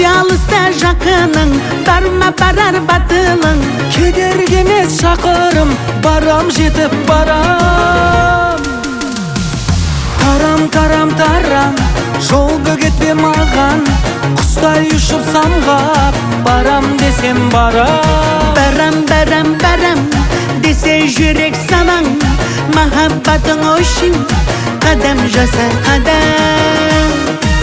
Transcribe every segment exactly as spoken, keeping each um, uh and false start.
Кейде алыста жақының, барма барар батылың. Кедергі емес шақырым, барам жетіп барам. Тарам тарам тарам, жол бөгетпе маған, құстай ұшып самғап, барам десем барам. Барам барам барам десе жүрек санаң, махаббатың үшін қадам жаса қадам.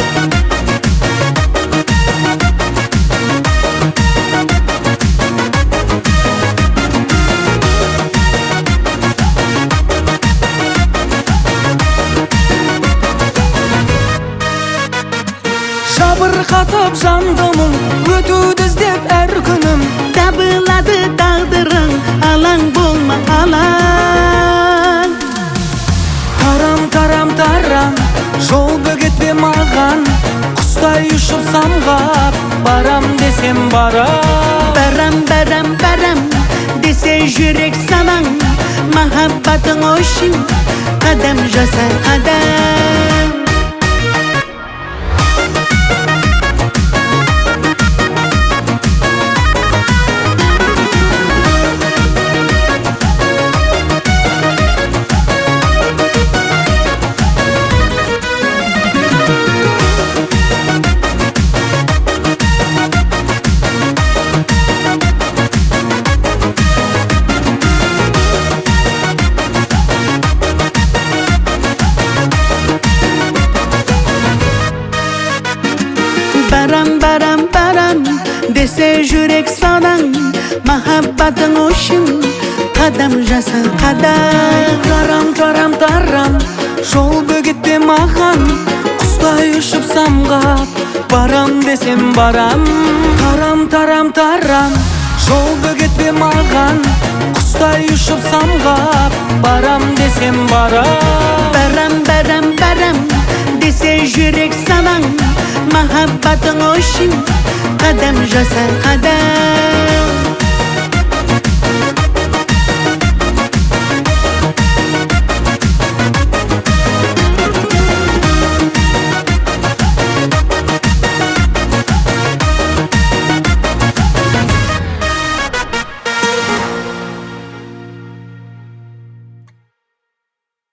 Жабырқатып жандымын, өтуді іздеп әр күнім. Табылады тағдырың, алаң болма алаң. Тарам тарам тарам, жол бөгетпе маған, құстай ұшып самғап, барам десем барам. Барам барам барам десе жүрек санаң, махаббатың үшін қадам жаса қадам. Барам барам барам десе жүрек санаң, махаббатың үшін қадам жаса қадам. Тарам тарам тарам, жол бөгетпе маған, құстай ұшып самғап, барам десем барам. Тарам тарам тарам, жол бөгетпе маған, құстай ұшып самғап, барам десем барам. Барам барам барам десе жүрек санаң, махаббатың үшін қадам жаса қадам.